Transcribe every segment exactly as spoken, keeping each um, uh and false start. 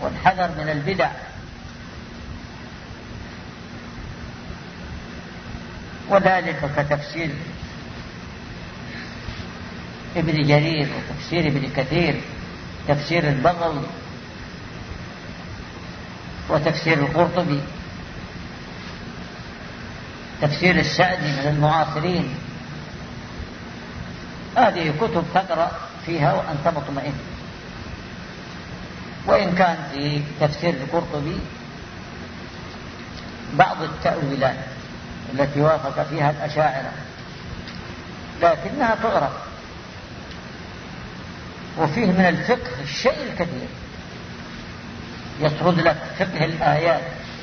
والحذر من البدع. وذلك كتفسير ابن جرير وتفسير ابن كثير، تفسير البغوي وتفسير القرطبي، تفسير السعدي من المعاصرين. هذه كتب تقرأ فيها وأنت مطمئن. وإن كان في تفسير القرطبي بعض التأويلات التي وافق فيها الأشاعرة، لكنها تعرف. وفيه من الفقه الشيء الكثير، يسرد لك فقه الآيات.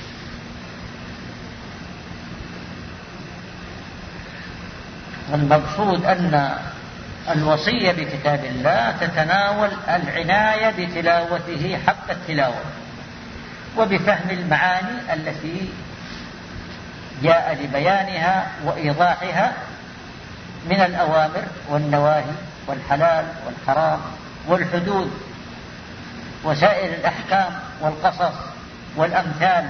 المقصود أن الوصية بكتاب الله تتناول العناية بتلاوته حق التلاوة، وبفهم المعاني التي جاء لبيانها وإيضاحها من الأوامر والنواهي والحلال والحرام والحدود وسائر الأحكام والقصص والأمثال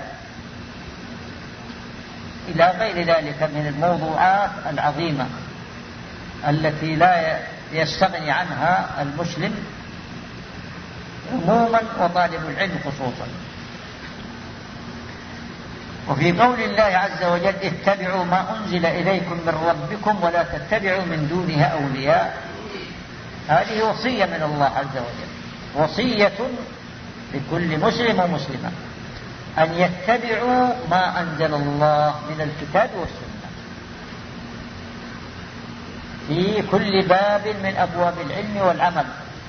إلى غير ذلك من الموضوعات العظيمة التي لا يستغني عنها المسلم عموما وطالب العلم خصوصا. وفي قول الله عز وجل اتبعوا ما أنزل إليكم من ربكم ولا تتبعوا من دونها أولياء، هذه وصية من الله عز وجل، وصية لكل مسلم ومسلمة أن يتبعوا ما أنزل الله من الكتاب والسنة في كل باب من أبواب العلم والعمل،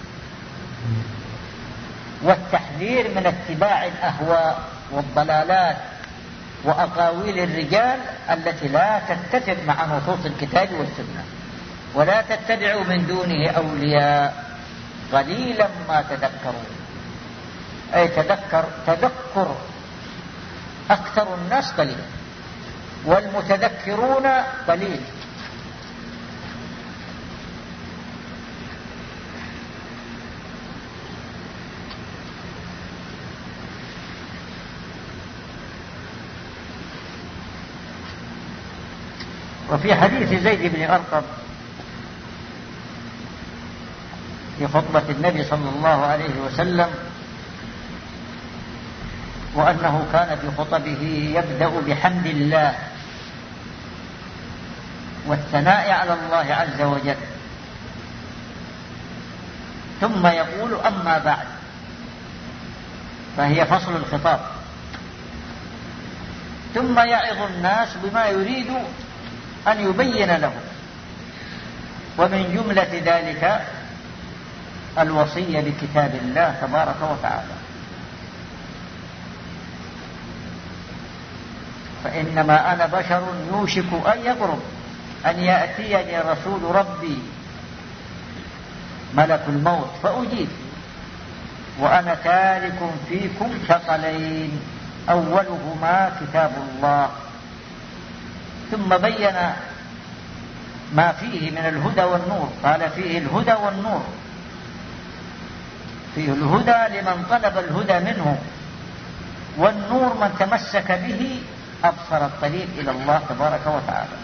والتحذير من اتباع الأهواء والضلالات وأقاويل الرجال التي لا تتفق مع نصوص الكتاب والسنة. ولا تتبعوا من دونه أولياء قليلا ما تذكرون، أي تذكر تذكر أكثر الناس قليل والمتذكرون قليل. وفي حديث زيد بن أرقم في خطبة النبي صلى الله عليه وسلم، وأنه كان في خطبه يبدأ بحمد الله والثناء على الله عز وجل، ثم يقول أما بعد، فهي فصل الخطاب، ثم يعظ الناس بما يريد أن يبين لهم. ومن جملة ذلك الوصية بكتاب الله تبارك وتعالى. فإنما أنا بشر يوشك أن يقرب أن يأتيني رسول ربي ملك الموت فأجيب، وأنا تارك فيكم ثقلين أولهما كتاب الله. ثم بين ما فيه من الهدى والنور، قال فيه الهدى والنور، فيه الهدى لمن طلب الهدى منه، والنور من تمسك به أبصر الطريق إلى الله تبارك وتعالى.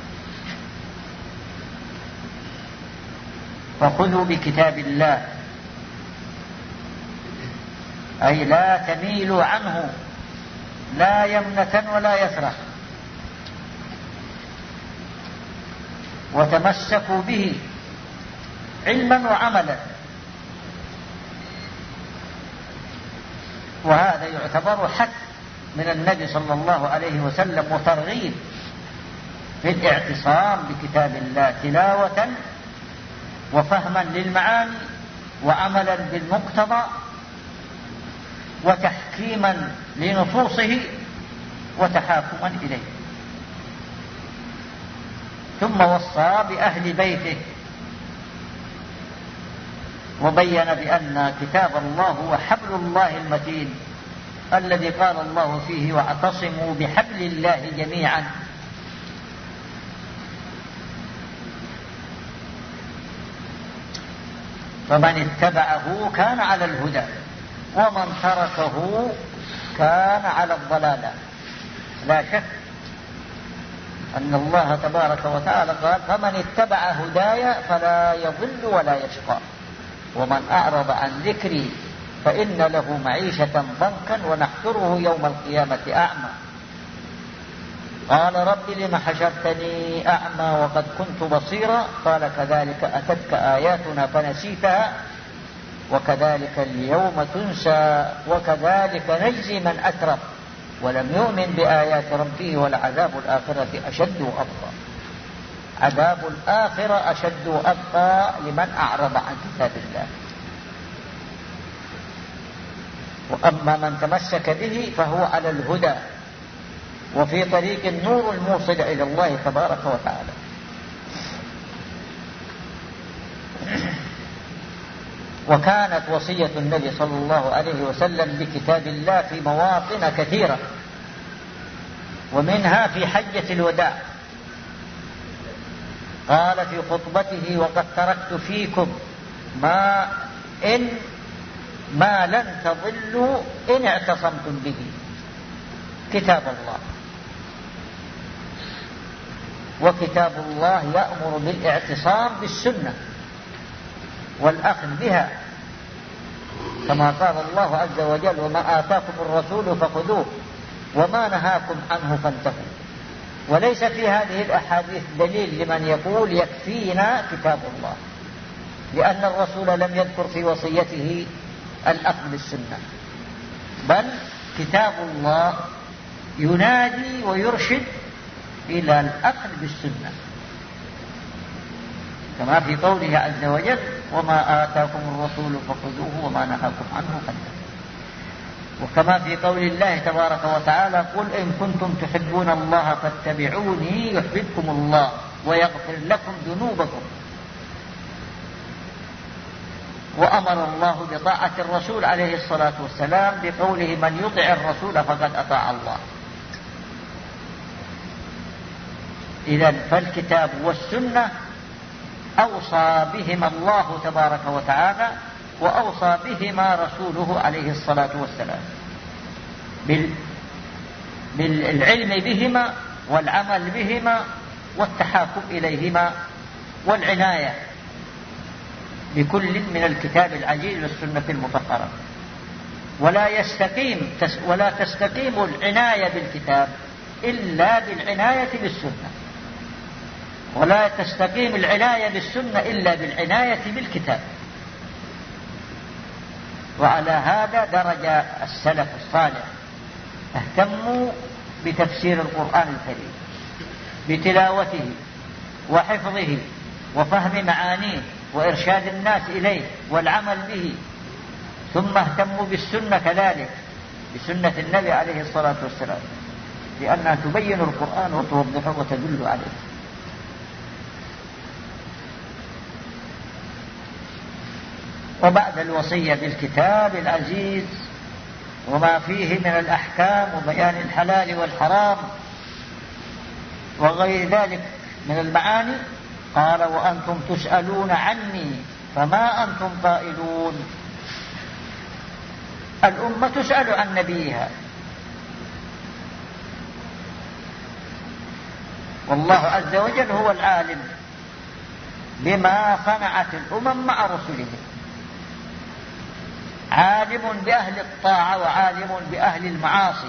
فخذوا بكتاب الله، أي لا تميلوا عنه لا يمنة ولا يسرة، وتمسكوا به علما وعملا. وهذا يعتبر حث من النبي صلى الله عليه وسلم وترغيب في الاعتصام بكتاب الله تلاوة وفهما للمعاني وعملا بالمقتضى وتحكيما لنصوصه وتحاكما إليه. ثم وصى بأهل بيته وبين بأن كتاب الله هو حبل الله المتين الذي قال الله فيه واعتصموا بحبل الله جميعا. فمن اتبعه كان على الهدى ومن تركه كان على الضلالة. لا شك أن الله تبارك وتعالى قال فمن اتبع هدايا فلا يضل ولا يشقى ومن أعرض عن ذكري فإن له معيشة ضنكا ونحشره يوم القيامة أعمى. قال رب لم حشرتني أعمى وقد كنت بصيرا قال كذلك أتتك آياتنا فنسيتها وكذلك اليوم تنسى وكذلك نجزي من أسرف ولم يؤمن بآيات ربه ولعذاب الآخرة أشد وأبقى. عذاب الآخرة أشد وأبقى لمن أعرض عن كتاب الله. وأما من تمسك به فهو على الهدى وفي طريق النور الموصل إلى الله تبارك وتعالى. وكانت وصية النبي صلى الله عليه وسلم بكتاب الله في مواطن كثيرة، ومنها في حجة الوداع قال في خطبته وقد تركت فيكم ما إن ما لن تضلوا إن اعتصمتم به، كتاب الله. وكتاب الله يأمر بالاعتصام بالسنة والأخذ بها كما قال الله عز وجل وما آتاكم الرسول فخذوه وما نهاكم عنه فانتهوا. وليس في هذه الأحاديث دليل لمن يقول يكفينا كتاب الله، لأن الرسول لم يذكر في وصيته الأخذ بالسنة، بل كتاب الله ينادي ويرشد إلى الأخذ بالسنة كما في قوله عز وجل وما آتاكم الرسول فخذوه وما نهاكم عنه فانتهوا. وكما في قول الله تبارك وتعالى قل إن كنتم تحبون الله فاتبعوني يحببكم الله ويغفر لكم ذنوبكم. وأمر الله بطاعة الرسول عليه الصلاة والسلام بقوله من يطع الرسول فقد أطاع الله. إذن فالكتاب والسنة أوصى بهما الله تبارك وتعالى وأوصى بهما رسوله عليه الصلاة والسلام بالعلم بهما والعمل بهما والتحاكم إليهما والعناية بكل من الكتاب العزيز والسنة المطهرة. ولا يستقيم ولا تستقيم العناية بالكتاب إلا بالعناية بالسنة، ولا تستقيم العناية بالسنة إلا بالعناية بالكتاب. وعلى هذا درج السلف الصالح، اهتموا بتفسير القرآن الكريم بتلاوته وحفظه وفهم معانيه وإرشاد الناس إليه والعمل به، ثم اهتموا بالسنة كذلك بسنة النبي عليه الصلاة والسلام لأنها تبين القرآن وتوضحه وتدل عليه. وبعد الوصية بالكتاب العزيز وما فيه من الأحكام وبيان الحلال والحرام وغير ذلك من المعاني قال وأنتم تسألون عني فما أنتم قائلون. الأمة تسأل عن نبيها، والله عز وجل هو العالم بما صنعت الأمم مع رسلهم، عالم بأهل الطاعة وعالم بأهل المعاصي،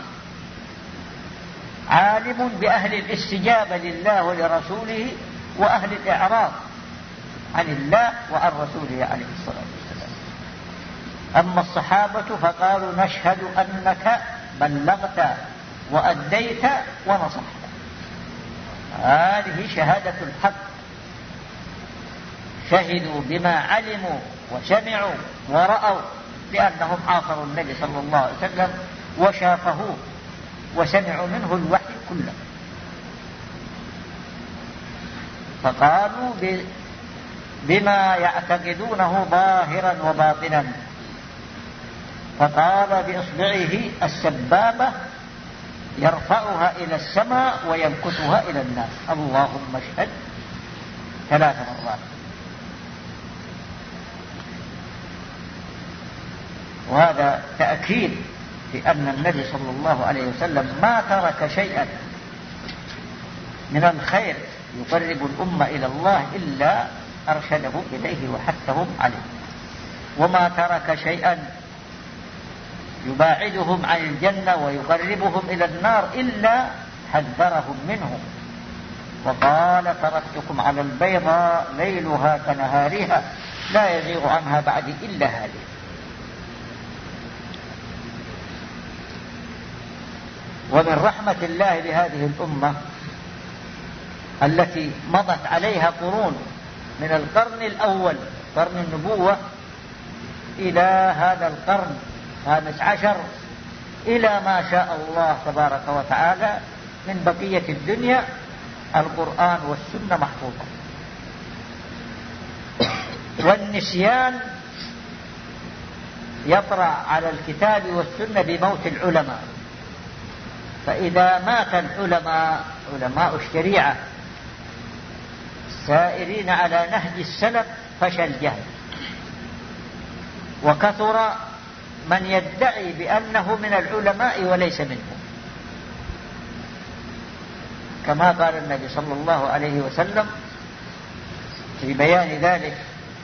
عالم بأهل الاستجابة لله ولرسوله وأهل الإعراض عن الله وعن رسوله عليه الصلاة والسلام. أما الصحابة فقالوا نشهد أنك بلغت وأديت ونصحت. هذه شهادة الحق، شهدوا بما علموا وسمعوا ورأوا لأنهم عاصروا النبي صلى الله عليه وسلم وشافهوه وسمعوا منه الوحي كله. فقالوا بما يعتقدونه ظاهرا وباطنا. فقال بإصبعه السبابة يرفعها إلى السماء وينكتها إلى الناس اللهم اشهد ثلاث مرات. وهذا تأكيد بأن النبي صلى الله عليه وسلم ما ترك شيئا من الخير يقرب الأمة إلى الله إلا أرشدهم إليه وحثهم عليه، وما ترك شيئا يباعدهم عن الجنة ويقربهم إلى النار إلا حذرهم منه، وقال تركتكم على البيضاء ليلها كنهارها لا يزيغ عنها بعد إلا هالك. ومن رحمة الله بهذه الأمة التي مضت عليها قرون من القرن الأول قرن النبوة إلى هذا القرن الخامس عشر إلى ما شاء الله تبارك وتعالى من بقية الدنيا، القرآن والسنة محفوظة. والنسيان يطرأ على الكتاب والسنة بموت العلماء، فإذا مات العلماء علماء الشريعة سائرين على نهج السلف فشى الجهل، وكثر من يدعي بأنه من العلماء وليس منهم، كما قال النبي صلى الله عليه وسلم في بيان ذلك: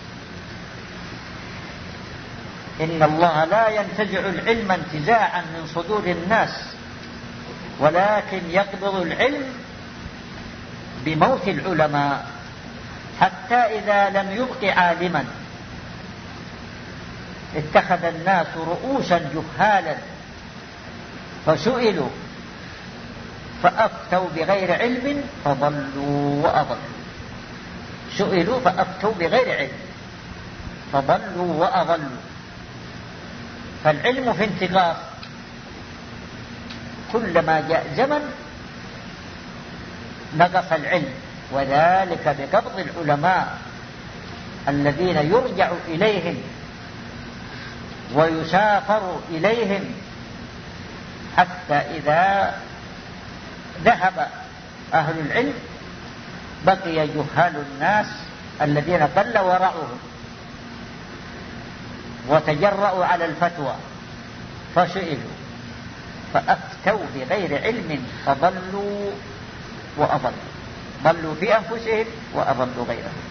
إن الله لا ينتزع العلم انتزاعا من صدور الناس، ولكن يقبض العلم بموت العلماء، حتى إذا لم يبق عالما اتخذ الناس رؤوسا جهالا فسئلوا فأفتوا بغير علم فضلوا وأضلوا. سئلوا فأفتوا بغير علم فضلوا وأضلوا. فالعلم في انتقاص، كلما جاء زمن نقص العلم، وذلك بقبض العلماء الذين يرجع إليهم ويسافر إليهم، حتى إذا ذهب أهل العلم بقي جهال الناس الذين قل ورعهم وتجرؤوا على الفتوى فسئلوا فأفتوا بغير علم فضلوا وأضلوا، ضلوا في أنفسهم وأضلوا غيرهم.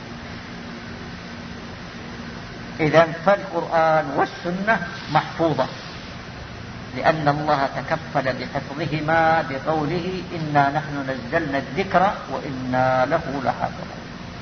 إذن فالقرآن والسنة محفوظة، لأن الله تكفل بحفظهما بقوله: إنا نحن نزلنا الذكر وإنا له لحافظون.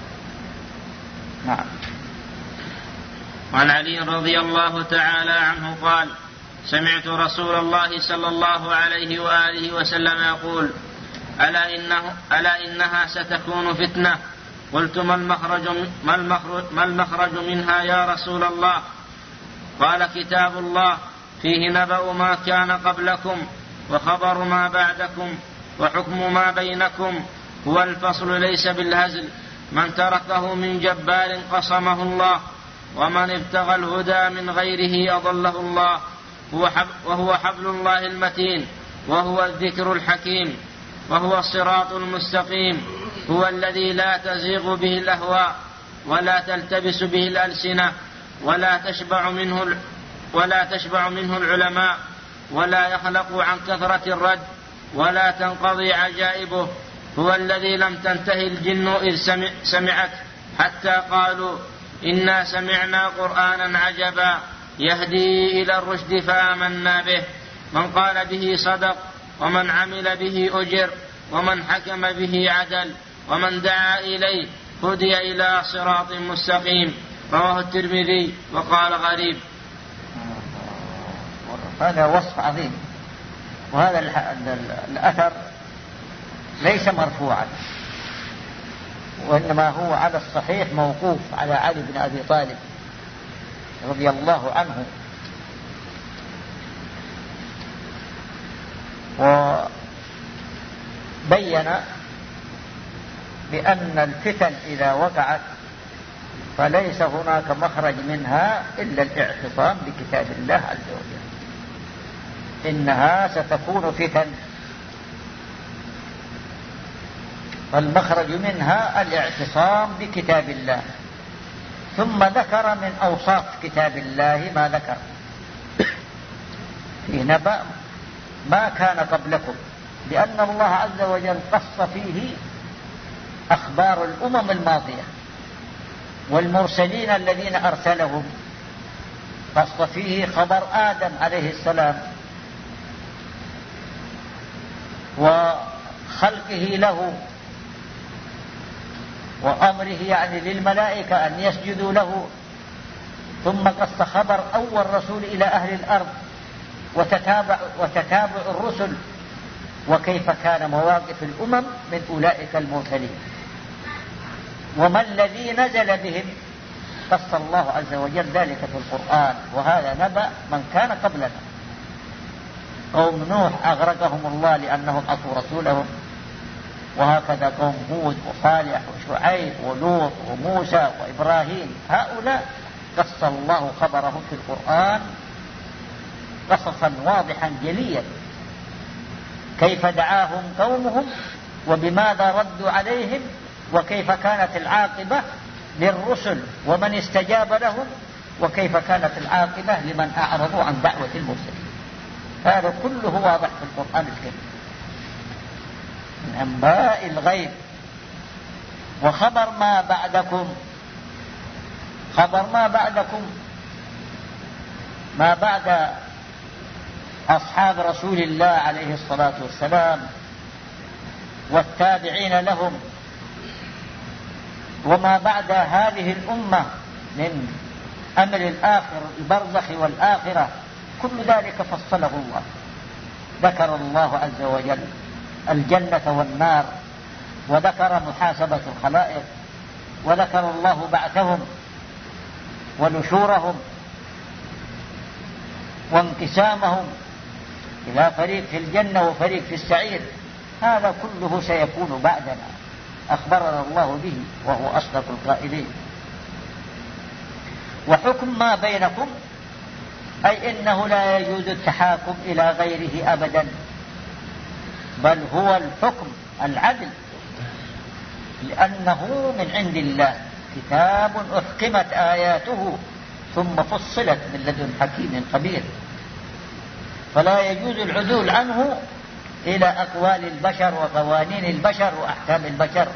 نعم. وعن علي رضي الله تعالى عنه قال: سمعت رسول الله صلى الله عليه وآله وسلم يقول: ألا, إنه ألا إنها ستكون فتنة. قلت: ما المخرج, ما المخرج, ما المخرج منها يا رسول الله؟ قال: كتاب الله فيه نبأ ما كان قبلكم وخبر ما بعدكم وحكم ما بينكم، هو الفصل ليس بالهزل، من تركه من جبار قصمه الله، ومن ابتغى الهدى من غيره أضله الله، وهو حبل الله المتين، وهو الذكر الحكيم، وهو الصراط المستقيم، هو الذي لا تزيغ به الأهواء ولا تلتبس به الألسنة ولا تشبع منه ولا تشبع منه العلماء ولا يخلق عن كثرة الرد ولا تنقضي عجائبه، هو الذي لم تنتهي الجن إذ سمعت حتى قالوا: إنا سمعنا قرآنا عجبا يهدي إلى الرشد فآمنا به، من قال به صدق، ومن عمل به أجر، ومن حكم به عدل، ومن دعا إليه هدي إلى صراط مستقيم. رواه الترمذي وقال غريب. هذا وصف عظيم، وهذا الأثر ليس مرفوعا، وإنما هو على الصحيح موقوف على علي بن أبي طالب رضي الله عنه. وبين بأن الفتن إذا وقعت فليس هناك مخرج منها إلا الاعتصام بكتاب الله عز وجل، إنها ستكون فتن، فالمخرج منها الاعتصام بكتاب الله. ثم ذكر من أوصاف كتاب الله ما ذكر، في نبأ ما كان قبلكم، لأن الله عز وجل قص فيه أخبار الأمم الماضية والمرسلين الذين أرسلهم. قص فيه خبر آدم عليه السلام وخلقه له وأمره يعني للملائكة أن يسجدوا له، ثم قص خبر أول رسول إلى أهل الأرض وتتابع, وتتابع الرسل وكيف كان مواقف الأمم من أولئك المرسلين وما الذي نزل بهم. قص الله عز وجل ذلك في القرآن، وهذا نبأ من كان قبلنا. قوم نوح أغرقهم الله لأنهم عصوا رسولهم، وهكذا قوم هود وصالح وشعيب ولوط وموسى وإبراهيم، هؤلاء قص الله خبرهم في القرآن قصصا واضحا جليا، كيف دعاهم قومهم وبماذا ردوا عليهم وكيف كانت العاقبة للرسل ومن استجاب لهم وكيف كانت العاقبة لمن أعرضوا عن دعوة المرسلين. هذا كله واضح في القرآن الكريم من أنباء الغيب. وخبر ما بعدكم، خبر ما بعدكم ما بعد أصحاب رسول الله عليه الصلاة والسلام والتابعين لهم، وما بعد هذه الأمة من أمر الآخر البرزخ والآخرة، كل ذلك فصله الله. ذكر الله عز وجل الجنة والنار، وذكر محاسبة الخلائق، وذكر الله بعثهم ونشورهم وانقسامهم إلى فريق في الجنة وفريق في السعير. هذا كله سيكون بعدنا، أخبرنا الله به وهو أصدق القائلين. وحكم ما بينكم أي إنه لا يجوز التحاكم إلى غيره أبدا، بل هو الحكم العدل، لأنه من عند الله كتاب أحكمت آياته ثم فصلت من لدن حكيم خبير، فلا يجوز العدول عنه إلى أقوال البشر وقوانين البشر وأحكام البشر،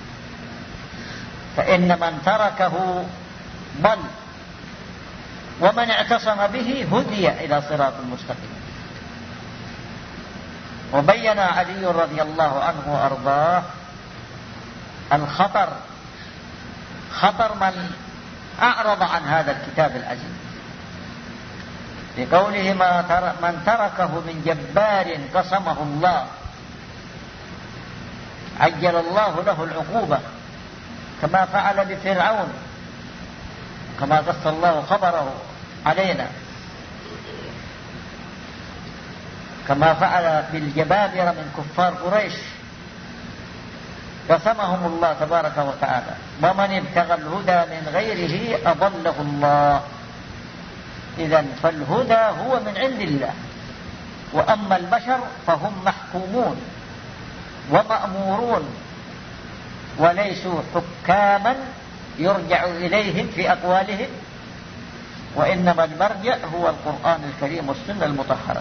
فإن من تركه ضل ومن اعتصم به هدي إلى صراط مستقيم. وبين علي رضي الله عنه وأرضاه الخطر، خطر من أعرض عن هذا الكتاب العزيز، لقوله من تركه من جبار قسمه الله عجل الله له العقوبة، كما فعل بفرعون، كما قص الله خبره علينا، كما فعل بالجبابرة من كفار قريش، قسمهم الله تبارك وتعالى. ومن ابتغى الهدى من غيره أضله الله. إذن فالهدى هو من عند الله، وأما البشر فهم محكومون ومأمورون وليسوا حكاما يرجع إليهم في أقوالهم، وإنما المرجع هو القرآن الكريم والسنة المطهرة.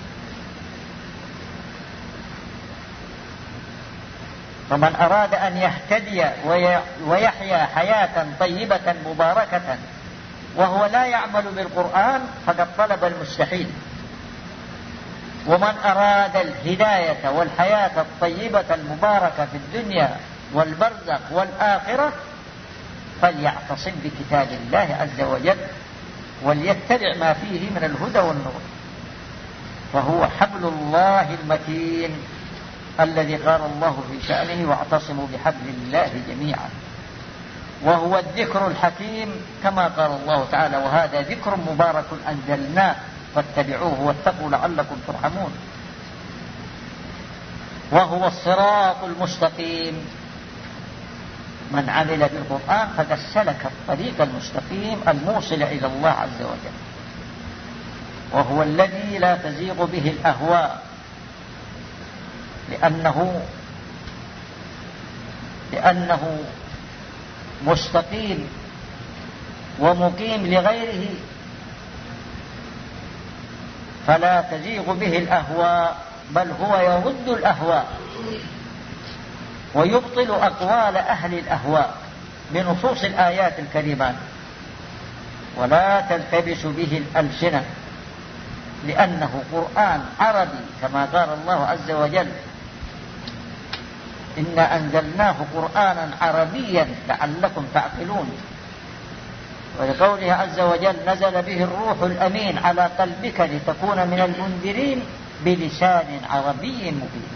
فمن أراد أن يهتدي ويحيا حياة طيبة مباركة وهو لا يعمل بالقرآن فقد طلب المستحيل. ومن أراد الهداية والحياة الطيبة المباركة في الدنيا والبرزخ والآخرة فليعتصم بكتاب الله عز وجل وليتبع ما فيه من الهدى والنور، فهو حبل الله المتين الذي قال الله في شأنه واعتصموا بحبل الله جميعا، وهو الذكر الحكيم كما قال الله تعالى وهذا ذكر مبارك أنزلناه فاتبعوه واتقوا لعلكم ترحمون. وهو الصراط المستقيم، من عمل بالقرآن فقد سلك الطريق المستقيم الموصل إلى الله عز وجل، وهو الذي لا تزيغ به الأهواء، لأنه لأنه مستقيم ومقيم لغيره، فلا تزيغ به الأهواء، بل هو يرد الأهواء ويبطل أقوال أهل الأهواء بنصوص الآيات الكريمات، ولا تلتبس به الألسنة، لأنه قرآن عربي كما قال الله عز وجل: إنا أنزلناه قرآنا عربيا لعلكم تعقلون. ولقوله عز وجل: نزل به الروح الأمين على قلبك لتكون من المنذرين بلسان عربي مبين.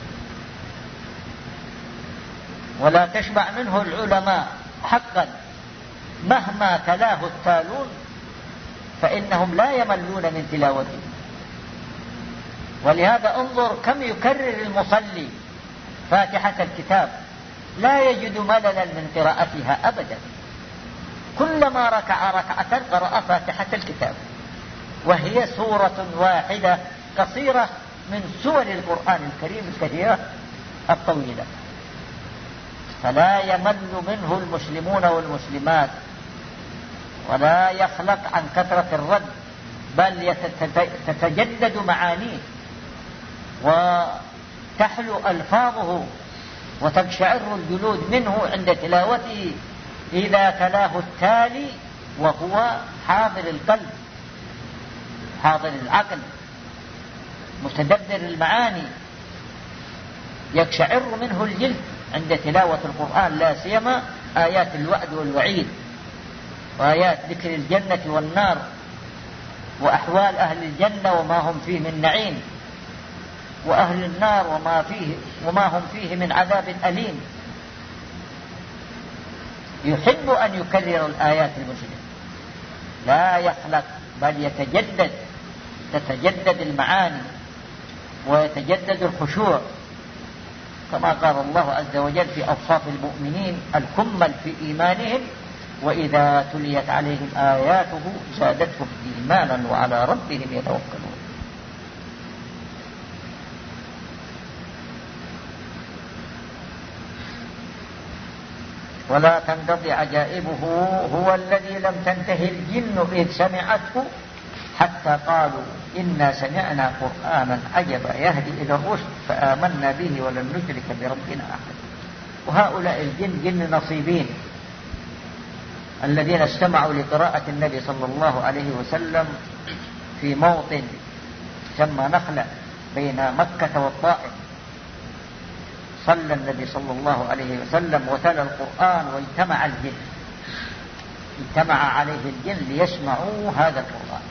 ولا تشبع منه العلماء حقا مهما تلاه التالون، فإنهم لا يملون من تلاوته. ولهذا انظر كم يكرر المصلي فاتحة الكتاب، لا يجد مللا من قراءتها أبدا، كلما ركع ركعة قرأ فاتحة الكتاب، وهي سورة واحدة قصيرة من سور القرآن الكريم الكثيرة الطويلة، فلا يمل منه المسلمون والمسلمات، ولا يخلق عن كثرة الرد، بل تتجدد معانيه وتحلو ألفاظه وتقشعر الجلود منه عند تلاوته إذا تلاه التالي وهو حاضر القلب حاضر العقل متدبر المعاني، يقشعر منه الجلد عند تلاوة القرآن، لا سيما آيات الوعد والوعيد وآيات ذكر الجنة والنار وأحوال أهل الجنة وما هم فيه من نعيم، وأهل النار وما فيه وما هم فيه من عذاب أليم. يحب أن يكرر الآيات المسلمة، لا يخلق بل يتجدد تتجدد المعاني ويتجدد الخشوع، كما قال الله عز وجل في أوصاف المؤمنين الكمل في إيمانهم: وإذا تليت عليهم آياته زادتهم إيمانا وعلى ربهم يتوكلون. ولا تنقضي عجائبه، هو الذي لم تنتهي الجن إذ سمعته حتى قالوا إنا سمعنا قرآنا عجبا يهدي إلى الرشد فآمنا به ولن نشرك بربنا أحد. وهؤلاء الجن جن نصيبين الذين استمعوا لقراءة النبي صلى الله عليه وسلم في موطن سمى نخلة بين مكة والطائف. صلى النبي صلى الله عليه وسلم وتلا القرآن واجتمع الجن اجتمع عليه الجن ليسمعوا هذا القرآن،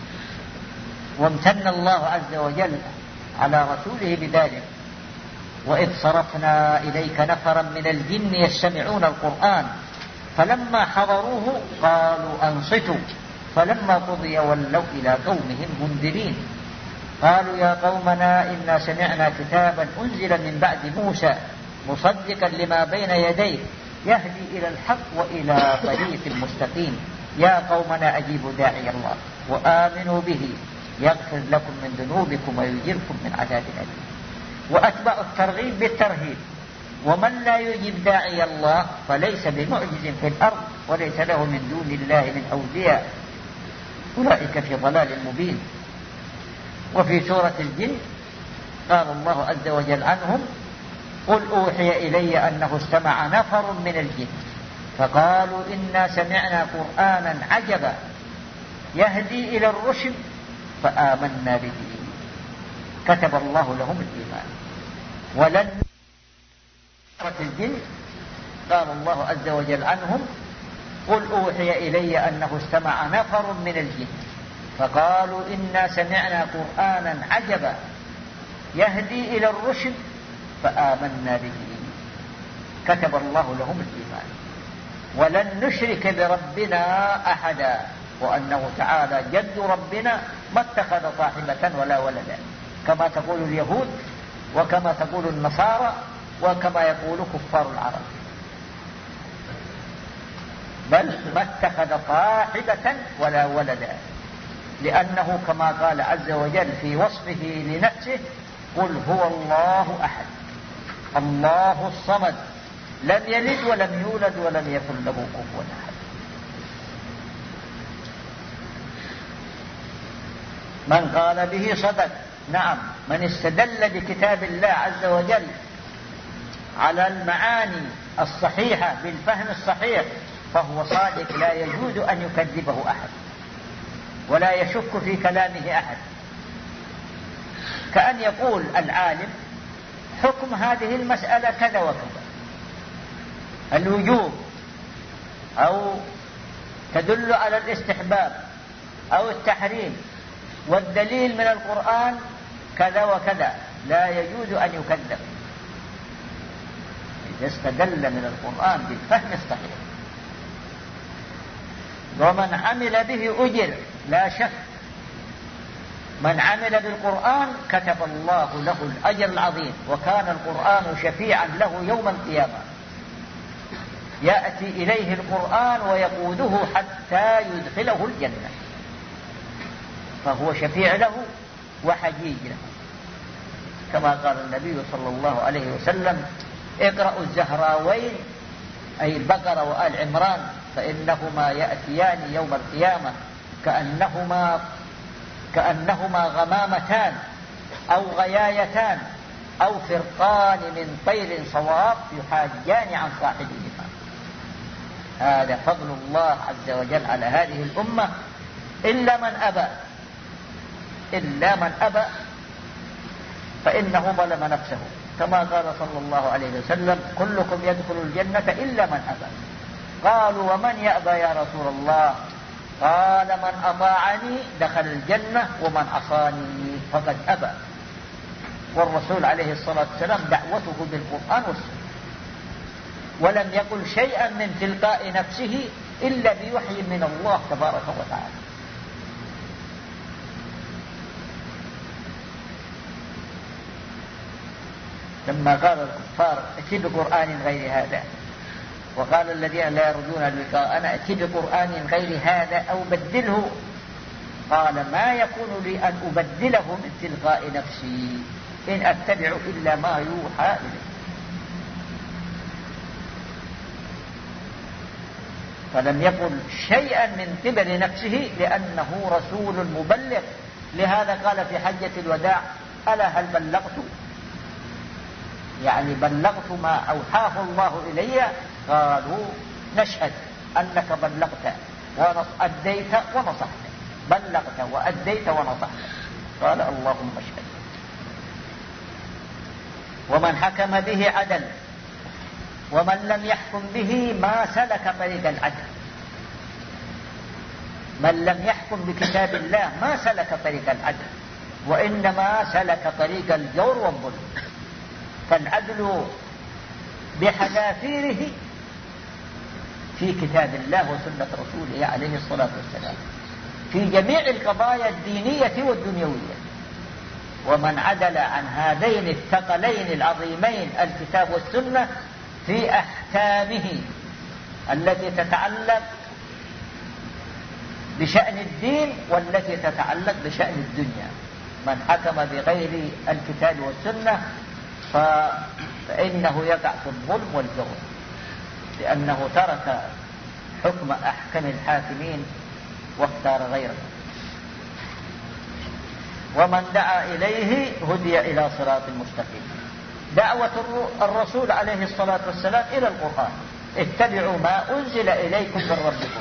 وامتن الله عز وجل على رسوله بذلك: وإذ صرفنا إليك نفرا من الجن يستمعون القرآن فلما حضروه قالوا أنصتوا فلما قضي ولوا إلى قومهم منذرين قالوا يا قومنا إنا سمعنا كتابا أنزل من بعد موسى مصدقا لما بين يديه يهدي إلى الحق وإلى طريق مستقيم يا قومنا أجيبوا داعي الله وآمنوا به يغفر لكم من ذنوبكم ويجركم من عذاب أليم. وأتبع الترغيب بالترهيب: ومن لا يجيب داعي الله فليس بمعجز في الأرض وليس له من دون الله من أولياء أولئك في ضلال مبين. وفي سورة الجن قال الله عز وجل عنهم: قل أوحي إلي أنه استمع نفر من الجن فقالوا إنا سمعنا قرآنا عجبا يهدي إلى الرشد فآمنا به كتب الله لهم الإيمان ولن. سورة الجن قال الله عز وجل عنهم: قل أوحي إلي أنه استمع نفر من الجن فقالوا إنا سمعنا قرآنا عجبا يهدي إلى الرشد فآمنا به كتب الله لهم الإيمان ولن نشرك بربنا أحدا. وأنه تعالى جد ربنا ما اتخذ صاحبة ولا ولدا كما تقول اليهود وكما تقول النصارى وكما يقول كفار العرب، بل ما اتخذ صاحبة ولا ولدا، لأنه كما قال عز وجل في وصفه لنفسه: قل هو الله أحد الله الصمد لم يلد ولم يولد ولم يكن له كفوا أحد. من قال به صدق. نعم، من استدل بكتاب الله عز وجل على المعاني الصحيحة بالفهم الصحيح فهو صادق، لا يجوز أن يكذبه أحد ولا يشك في كلامه أحد. كأن يقول العالم حكم هذه المسألة كذا وكذا، الوجوب أو تدل على الاستحباب أو التحريم، والدليل من القرآن كذا وكذا، لا يجوز أن يكذب إذا استدل من القرآن بالفهم الصحيح. ومن عمل به أجر، لا شك، من عمل بالقرآن كتب الله له الأجر العظيم، وكان القرآن شفيعا له يوم القيامة، يأتي إليه القرآن ويقوده حتى يدخله الجنة، فهو شفيع له وحجيج له، كما قال النبي صلى الله عليه وسلم: اقرأوا الزهراوين أي البقرة وآل عمران فإنهما يأتيان يوم القيامة كأنهما كأنهما غمامتان أو غيايتان أو فرقان من طير صواب يحاجان عن صاحبهما. هذا فضل الله عز وجل على هذه الأمة، إلا من أبى إلا من أبى فإنه ظلم نفسه، كما قال صلى الله عليه وسلم: كلكم يدخل الجنة إلا من أبى. قالوا: ومن يأبى يا رسول الله؟ قال: من أطاعني دخل الجنة ومن عصاني فقد أبى. والرسول عليه الصلاة والسلام دعوته بالقرآن والسنة، ولم يقل شيئا من تلقاء نفسه إلا بوحي من الله تبارك وتعالى. لما قال الكفار: ائت بقرآن غير هذا، وقال الذين لا يرجون لقاءنا ائت بقرآن غير هذا أو بدله، قال: ما يكون لي أن أبدله من تلقاء نفسي، إن أتبع إلا ما يوحى إليه. فلم يقل شيئا من قبل نفسه لأنه رسول مبلغ. لهذا قال في حجة الوداع: ألا هل بلغت؟ يعني بلغت ما أوحاه الله إلي؟ قالوا: نشهد أنك بلغت وأديت ونصحت، بلغت وأديت ونصحت. قال: اللهم اشهد. ومن حكم به عدل، ومن لم يحكم به ما سلك طريق العدل. من لم يحكم بكتاب الله ما سلك طريق العدل، وإنما سلك طريق الجور والظلم. فالعدل بحذافيره في كتاب الله وسنة رسوله عليه الصلاة والسلام في جميع القضايا الدينية والدنيوية. ومن عدل عن هذين الثقلين العظيمين الكتاب والسنة في أحكامه التي تتعلق بشأن الدين والتي تتعلق بشأن الدنيا، من حكم بغير الكتاب والسنة فإنه يقع في الظلم والجور، لأنه ترك حكم أحكم الحاكمين واختار غيره. ومن دعا إليه هدي إلى صراط مستقيم. دعوة الرسول عليه الصلاة والسلام إلى القرآن: اتبعوا ما أنزل إليكم من ربكم.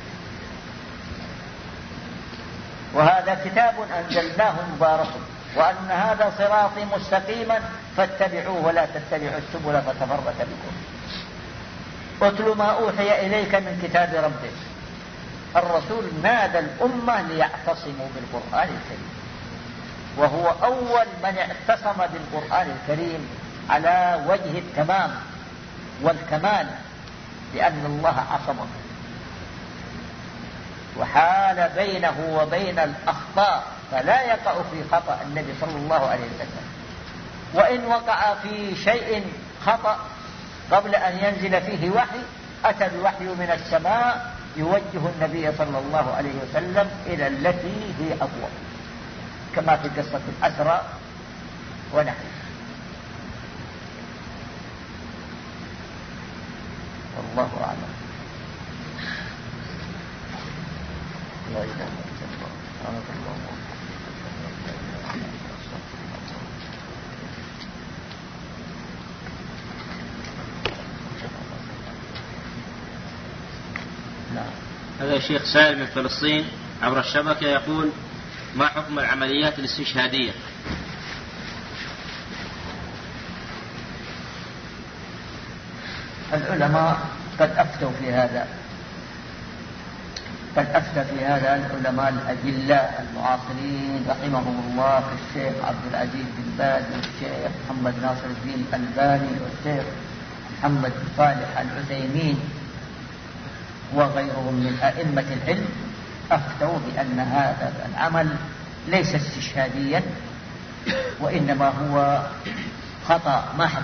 وهذا كتاب أنزلناه مبارك، وأن هذا صراطي مستقيما فاتبعوه ولا تتبعوا السبل فتفرق بكم. اتل ما أوحي إليك من كتاب ربك. الرسول نادى الأمة ليعتصموا بالقرآن الكريم، وهو أول من اعتصم بالقرآن الكريم على وجه التمام والكمال، لأن الله عصمه وحال بينه وبين الأخطاء، فلا يقع في خطأ النبي صلى الله عليه وسلم. وإن وقع في شيء خطأ قبل أن ينزل فيه وحي أتى الوحي من السماء يوجه النبي صلى الله عليه وسلم إلى التي هي أقوى، كما في قصة الأسرى ونحن. والله أعلم. لا إله إلا الله. هذا شيخ سائل من فلسطين عبر الشبكة يقول: ما حكم العمليات الاستشهادية؟ العلماء قد أفتوا في هذا قد أفتى في هذا العلماء الأجلاء المعاصرين رحمهم الله، كالشيخ عبد العزيز بن باز والشيخ محمد ناصر الدين الألباني والشيخ محمد صالح العثيمين وغيرهم من أئمة العلم، أفتوا بأن هذا العمل ليس استشهاديا، وإنما هو خطأ محض،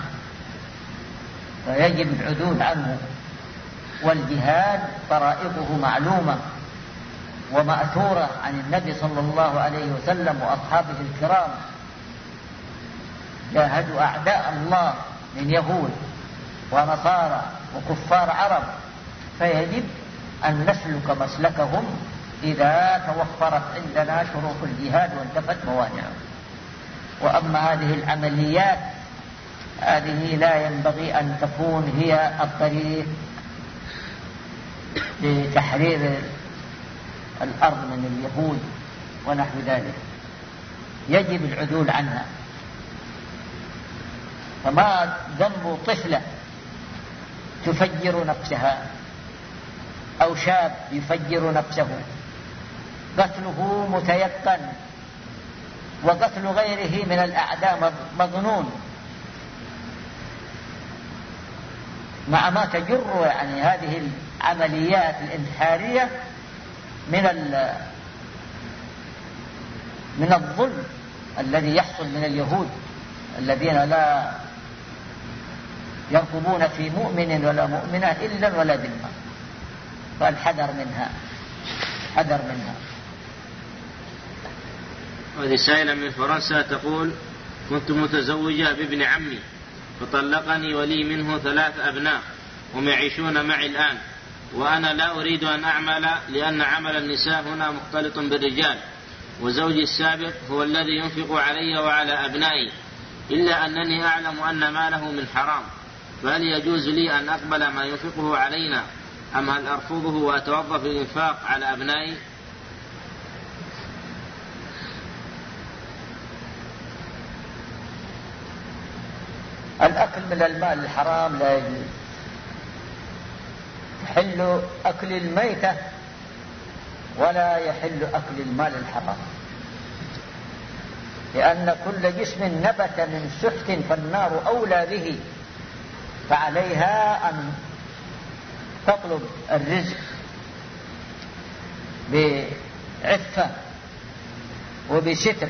فيجب العدول عنه. والجهاد طرائقه معلومة ومأثورة عن النبي صلى الله عليه وسلم وأصحابه الكرام، جاهدوا أعداء الله من يهود ونصارى وكفار عرب، فيجب أن نسلك مسلكهم إذا توفرت عندنا شروط الجهاد وانتفت موانعه. وأما هذه العمليات هذه لا ينبغي أن تكون هي الطريق لتحرير الأرض من اليهود ونحو ذلك، يجب العدول عنها. فما ذنب طفلة تفجر نفسها أو شاب يفجر نفسه، قتله متيقن، وقتل غيره من الأعداء مظنون، مع ما تجر يعني هذه العمليات الانتحارية من من الظلم الذي يحصل من اليهود الذين لا يرقبون في مؤمن ولا مؤمنة إلا ولا ذمة، فالحذر منها حذر منها. هذه سائلة من فرنسا تقول: كنت متزوجة بابن عمي فطلقني ولي منه ثلاث أبناء هم يعيشون معي الآن، وأنا لا أريد أن أعمل لأن عمل النساء هنا مختلط بالرجال، وزوجي السابق هو الذي ينفق علي وعلى أبنائي، إلا أنني أعلم أن ماله من حرام، فهل يجوز لي أن أقبل ما ينفقه علينا أم هل أرفضه وأتوظف الإنفاق على أبنائي؟ الأكل من المال الحرام لا يجوز، يحل أكل الميتة ولا يحل أكل المال الحرام، لأن كل جسم نبت من سحت فالنار أولى به، فعليها أن تطلب الرزق بعفة وبستر،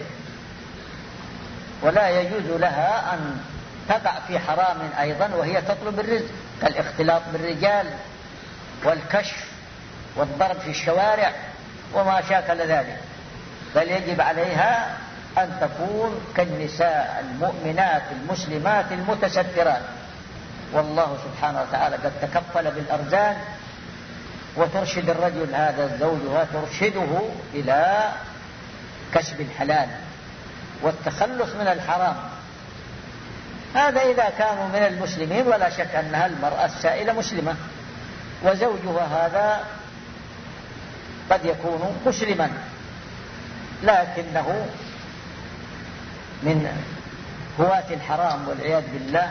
ولا يجوز لها أن تقع في حرام أيضا وهي تطلب الرزق، كالاختلاط بالرجال والكشف والضرب في الشوارع وما شاكل ذلك، بل يجب عليها أن تكون كالنساء المؤمنات المسلمات المتسترات، والله سبحانه وتعالى قد تكفل بالأرزاق، وترشد الرجل هذا الزوج ترشده إلى كسب الحلال والتخلص من الحرام. هذا إذا كانوا من المسلمين، ولا شك أنها المرأة السائلة مسلمة، وزوجها هذا قد يكون مسلما لكنه من هواة الحرام والعياذ بالله،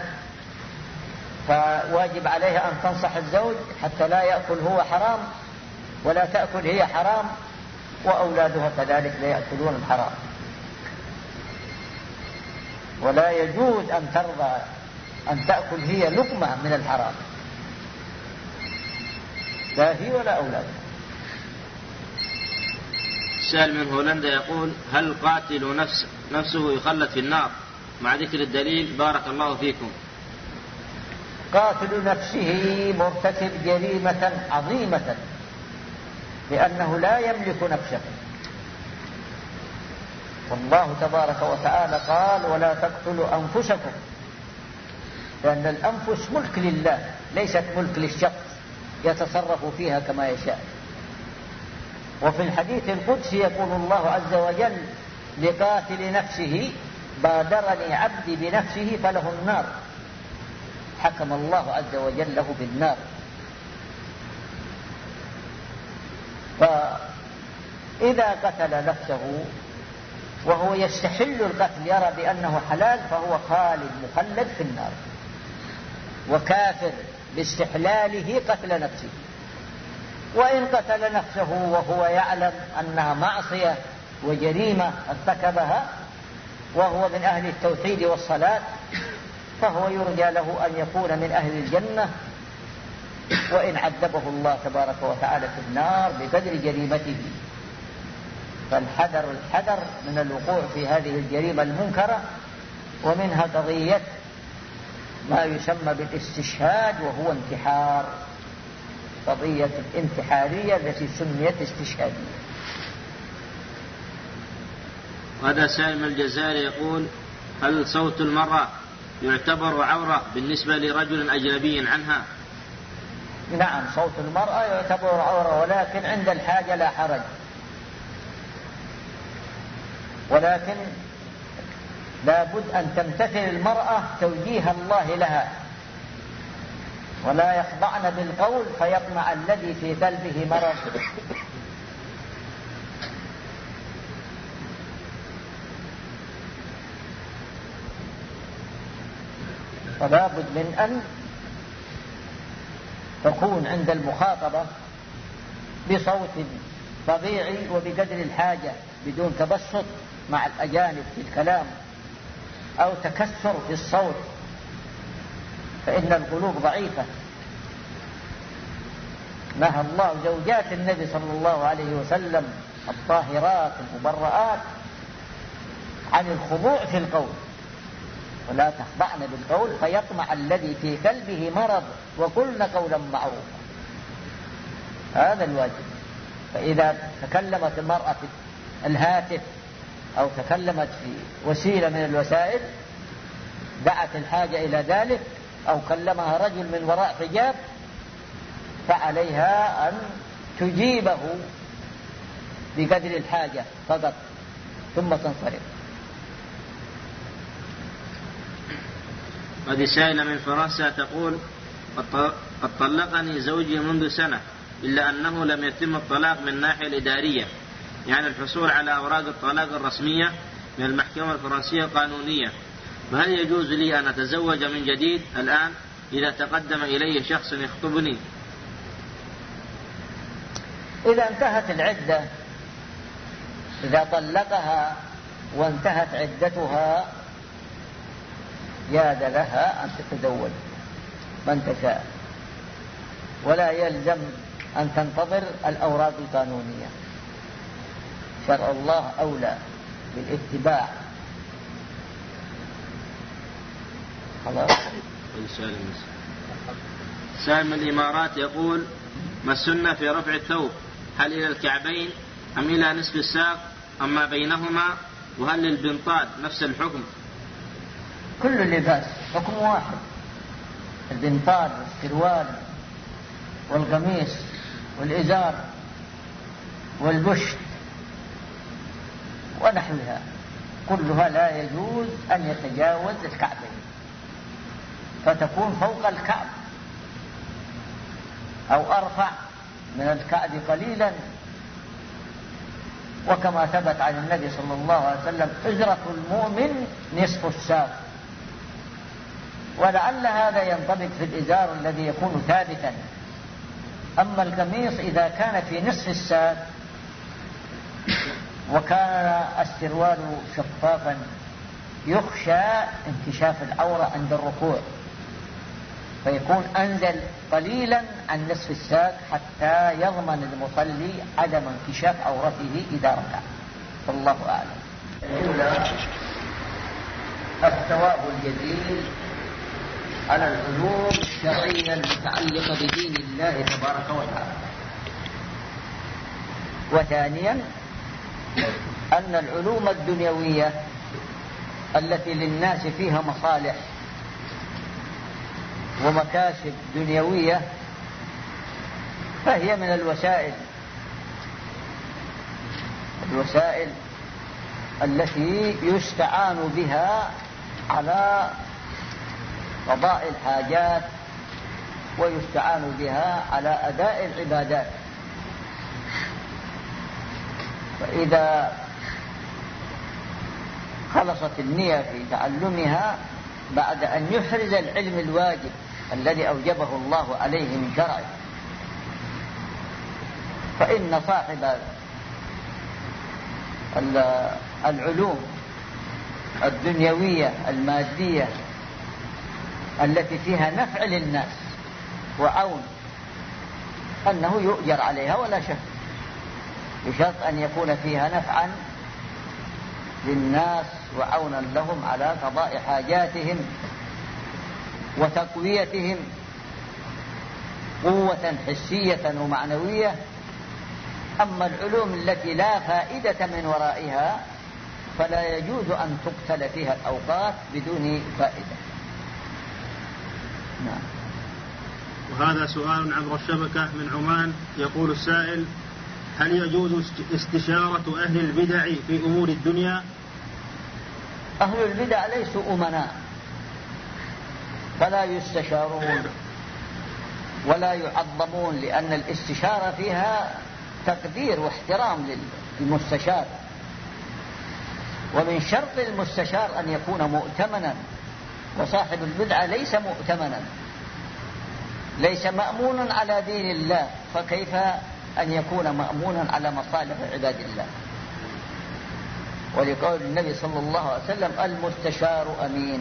فواجب عليها أن تنصح الزوج حتى لا يأكل هو حرام ولا تأكل هي حرام، وأولادها كذلك لا يأكلون الحرام. ولا يجوز أن ترضى أن تأكل هي لقمة من الحرام، لا هي ولا أولادها. سائل من هولندا يقول: هل قاتل نفس نفسه يخلد في النار مع ذكر الدليل؟ بارك الله فيكم. قاتل نفسه مرتكب جريمة عظيمة، لأنه لا يملك نفسه، والله تبارك وتعالى قال: ولا تقتلوا أنفسكم، لأن الأنفس ملك لله ليست ملك للشخص يتصرف فيها كما يشاء. وفي الحديث القدسي يقول الله عز وجل لقاتل نفسه: بادرني عبدي بنفسه فله النار، حكم الله عز وجل له بالنار. فإذا قتل نفسه وهو يستحل القتل يرى بأنه حلال فهو خالد مخلد في النار، وكافر باستحلاله قتل نفسه. وإن قتل نفسه وهو يعلم أنها معصية وجريمة ارتكبها وهو من أهل التوحيد والصلاة فهو يرجى له أن يكون من أهل الجنة، وإن عذبه الله تبارك وتعالى في النار بقدر جريمته. فالحذر الحذر من الوقوع في هذه الجريمة المنكرة. ومنها قضية ما يسمى بالاستشهاد وهو انتحار، قضية الانتحارية التي سميت استشهادية. هذا سائل الجزائر يقول: هل صوت المرأة يعتبر عورة بالنسبة لرجل أجنبي عنها؟ نعم، صوت المرأة يعتبر عورة، ولكن عند الحاجة لا حرج، ولكن لا بد أن تمتثل المرأة توجيه الله لها، ولا يخضعن بالقول فيطمع الذي في قلبه مرض. فلا بد من أن تكون عند المخاطبة بصوت طبيعي وبقدر الحاجة، بدون تبسط مع الأجانب في الكلام أو تكسر في الصوت، فإن القلوب ضعيفة. نهى الله زوجات النبي صلى الله عليه وسلم الطاهرات المبرآت عن الخضوع في القول، ولا تخضعن بالقول فيطمع الذي في قلبه مرض وقلن قولا معروفا. هذا الواجب. فإذا تكلمت المرأة في الهاتف أو تكلمت في وسيلة من الوسائل دعت الحاجة إلى ذلك، أو كلمها رجل من وراء حجاب، فعليها أن تجيبه بقدر الحاجة فقط ثم تنصرف. هذه سائلة من فرنسا تقول: قد طلقني زوجي منذ سنة إلا أنه لم يتم الطلاق من الناحية الإدارية، يعني الحصول على أوراق الطلاق الرسمية من المحكمة الفرنسية القانونية، فهل يجوز لي أن أتزوج من جديد الآن إذا تقدم إلي شخص يخطبني؟ إذا انتهت العدة، إذا طلقها وانتهت عدتها جاز لها أن تتزوج من تشاء، ولا يلزم أن تنتظر الأوراق القانونية. شرع الله أولى بالاتباع. خلاص. سائل من الإمارات يقول: ما السنة في رفع الثوب؟ هل إلى الكعبين أم إلى نصف الساق أم ما بينهما؟ وهل للبنطال نفس الحكم؟ كل اللباس حكم واحد، البنطال والسروال والقميص والإزار والبشت ونحوها كلها لا يجوز أن يتجاوز الكعبين، فتكون فوق الكعب أو أرفع من الكعب قليلا. وكما ثبت عن النبي صلى الله عليه وسلم: إزرة المؤمن نصف الساق. ولعل هذا ينطبق في الإزار الذي يكون ثابتا. أما القميص إذا كان في نصف الساق وكان السروال شفافا يخشى انكشاف العورة عند الركوع، فيكون أنزل قليلا عن نصف الساق حتى يضمن المصلي عدم انكشاف عورته إذا ركع. والله أعلم. الأولى الثواب الجزيل على العلوم الشرعية المتعلقة بدين الله تبارك وتعالى. وثانيا أن العلوم الدنيوية التي للناس فيها مصالح ومكاسب دنيوية فهي من الوسائل الوسائل التي يستعان بها على قضاء الحاجات ويستعان بها على أداء العبادات. فإذا خلصت النية في تعلمها بعد أن يحرز العلم الواجب الذي أوجبه الله عليه من شرعه، فإن صاحب العلوم الدنيوية المادية التي فيها نفع للناس وعون أنه يؤجر عليها ولا شك، بشرط أن يكون فيها نفعا للناس وعونا لهم على قضاء حاجاتهم وتقويتهم قوة حسية ومعنوية. أما العلوم التي لا فائدة من ورائها فلا يجوز أن تقتل فيها الأوقات بدون فائدة. نعم. وهذا سؤال عبر الشبكة من عمان. يقول السائل: هل يجوز استشارة أهل البدع في أمور الدنيا؟ أهل البدع ليسوا أمناء فلا يستشارون ولا يعظمون، لأن الاستشارة فيها تقدير واحترام للمستشار، ومن شرط المستشار أن يكون مؤتمنا، وصاحب البدعة ليس مؤتمنا، ليس مأمونا على دين الله، فكيف أن يكون مأمونا على مصالح عباد الله؟ ولقول النبي صلى الله عليه وسلم: المستشار أمين.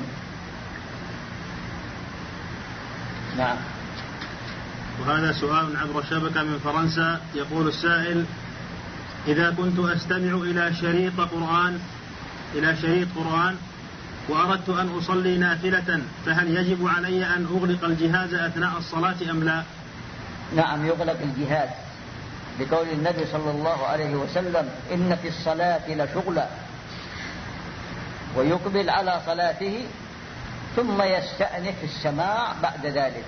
نعم. وهذا سؤال عبر الشبكة من فرنسا. يقول السائل: إذا كنت أستمع إلى شريط قرآن إلى شريط قرآن وأردت أن أصلي نافلة، فهل يجب علي أن أغلق الجهاز أثناء الصلاة أم لا؟ نعم، يغلق الجهاز، بقول النبي صلى الله عليه وسلم: إن في الصلاة لشغلا، ويقبل على صلاته ثم يستأنف السماع بعد ذلك،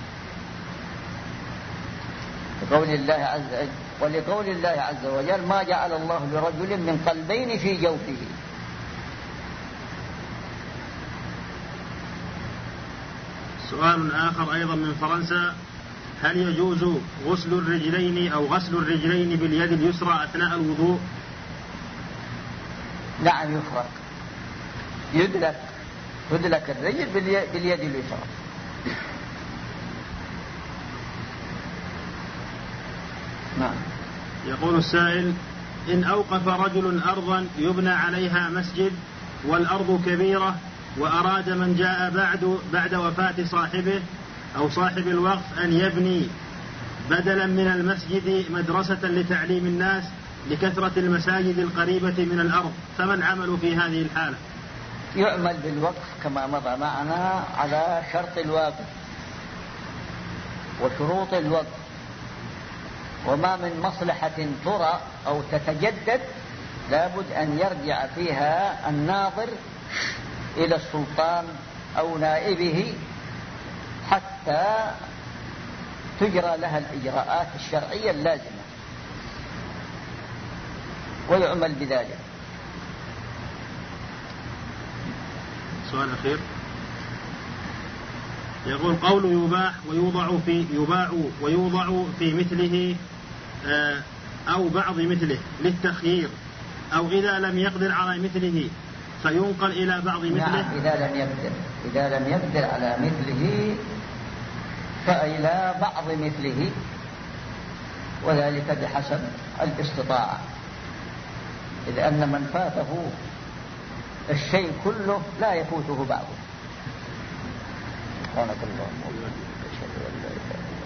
لقول الله عز ولقول الله عز وجل: ما جعل الله لرجل من قلبين في جوفه. سؤال آخر أيضا من فرنسا: هل يجوز غسل الرجلين أو غسل الرجلين باليد اليسرى أثناء الوضوء؟ نعم، يفرق، يدلك تدلك الرجل باليد اليسرى. نعم. يقول السائل: إن أوقف رجل أرضا يبنى عليها مسجد والأرض كبيرة، وأراد من جاء بعد بعد وفاة صاحبه أو صاحب الوقف أن يبني بدلا من المسجد مدرسة لتعليم الناس لكثرة المساجد القريبة من الأرض، فما العمل في هذه الحالة؟ يعمل بالوقف كما مضى معنا على شرط الواقف وشروط الوقف، وما من مصلحة ترى أو تتجدد لابد أن يرجع فيها الناظر إلى السلطان أو نائبه حتى تجرى لها الإجراءات الشرعية اللازمة ويعمل بذلك. سؤال أخير. يقول: قول يباح ويوضع في يباع ويوضع في مثله أو بعض مثله للتخيير، أو إذا لم يقدر على مثله فينقل إلى بعض مثله. نعم، إذا لم يقدر إذا لم يقدر على مثله فإلى بعض مثله، وذلك بحسب الاستطاعة، إذ أن من فاته الشيء كله لا يفوته بعضه. سبحانك اللهم وبحمدك أشهد أن لا إله إلا أنت.